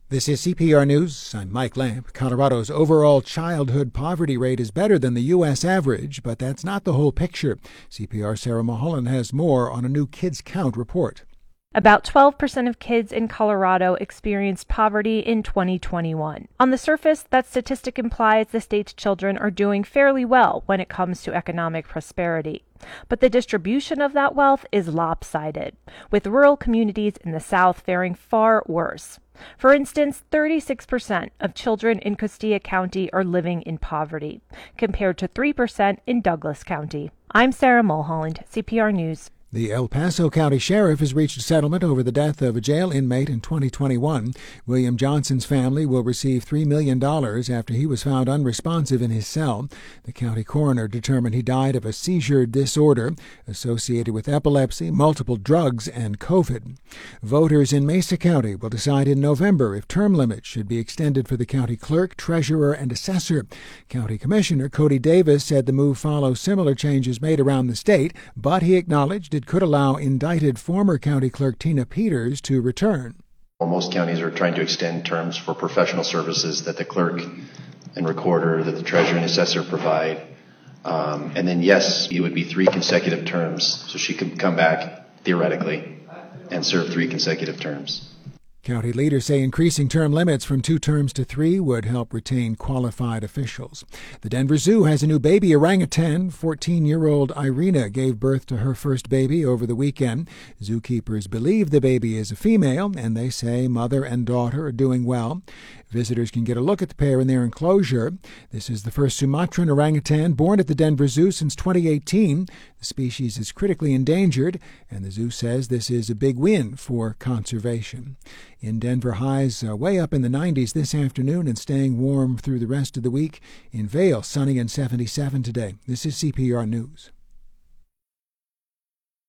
This is CPR News. I'm Mike Lamp. Colorado's overall childhood poverty rate is better than the U.S. average, but that's not the whole picture. CPR's Sarah Mulholland has more on a new Kids Count report. About 12% of kids in Colorado experienced poverty in 2021. On the surface, that statistic implies the state's children are doing fairly well when it comes to economic prosperity. But the distribution of that wealth is lopsided, with rural communities in the South faring far worse. For instance, 36% of children in Costilla County are living in poverty, compared to 3% in Douglas County. I'm Sarah Mulholland, CPR News. The El Paso County Sheriff has reached a settlement over the death of a jail inmate in 2021. William Johnson's family will receive $3 million after he was found unresponsive in his cell. The county coroner determined he died of a seizure disorder associated with epilepsy, multiple drugs, and COVID. Voters in Mesa County will decide in November if term limits should be extended for the county clerk, treasurer, and assessor. County Commissioner Cody Davis said the move follows similar changes made around the state, but he acknowledged it could allow indicted former county clerk Tina Peters to return. Well, most counties are trying to extend terms for professional services that the clerk and recorder, that the treasurer and assessor provide. And then, yes, it would be 3 consecutive terms, so she could come back, theoretically, and serve 3 consecutive terms. County leaders say increasing term limits from 2 terms to 3 would help retain qualified officials. The Denver Zoo has a new baby orangutan. 14-year-old Irina gave birth to her first baby over the weekend. Zookeepers believe the baby is a female, and they say mother and daughter are doing well. Visitors can get a look at the pair in their enclosure. This is the first Sumatran orangutan born at the Denver Zoo since 2018. The species is critically endangered, and the zoo says this is a big win for conservation. In Denver, highs way up in the 90s this afternoon and staying warm through the rest of the week. In Vail, sunny and 77 today. This is CPR News.